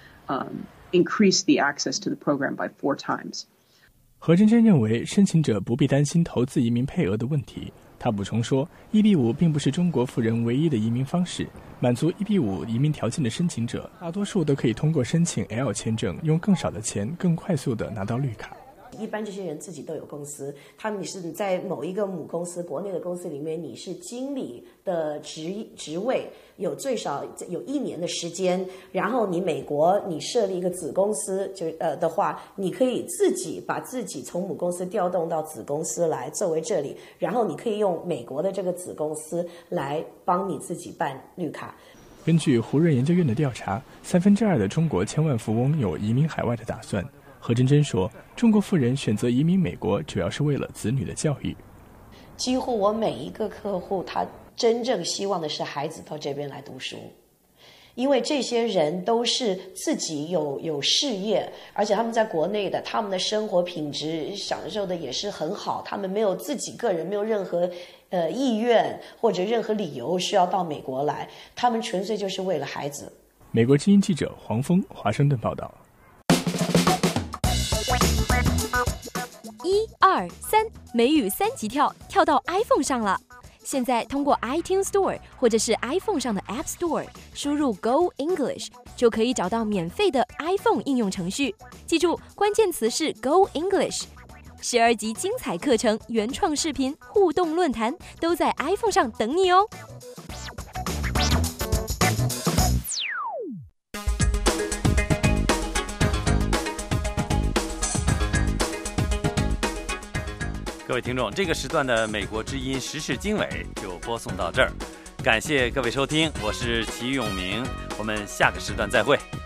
Increase the access to the program by 4 times. 何真真认为，申请者不必担心投资移民配额的问题。他补充说 ，EB5 并不是中国富人唯一的移民方式。满足 EB5 移民条件的申请者，大多数都可以通过申请 L 签证，用更少的钱更快速地拿到绿卡。 一般这些人自己都有公司，你是在某一个母公司，国内的公司里面，你是经理的职位，有最少有1年的时间。然后你美国你设立一个子公司，的话，你可以自己把自己从母公司调动到子公司来作为这里，然后你可以用美国的这个子公司来帮你自己办绿卡。 根据胡润研究院的调查，2/3的中国千万富翁有移民海外的打算。何真真说，中国富人选择移民美国主要是为了子女的教育。 几乎我每一个客户，他真正希望的是孩子到这边来读书，因为这些人都是自己有事业，而且他们在国内的，他们的生活品质享受的也是很好，他们没有自己个人没有任何意愿或者任何理由需要到美国来，他们纯粹就是为了孩子。 美国之音记者黄峰，华盛顿报道。 1、2、3，美语3级跳，跳到 iPhone 上了。 现在通过 iTunes Store 或者是 iPhone 上的 App Store 输入 Go English 就可以找到免费的 iPhone 应用程序。记住，关键词是 Go English。12集精彩课程、原创视频、互动论坛都在 iPhone 上等你哦。 各位听众，这个时段的美国之音时事经纬就播送到这儿，感谢各位收听，我是齐永明，我们下个时段再会。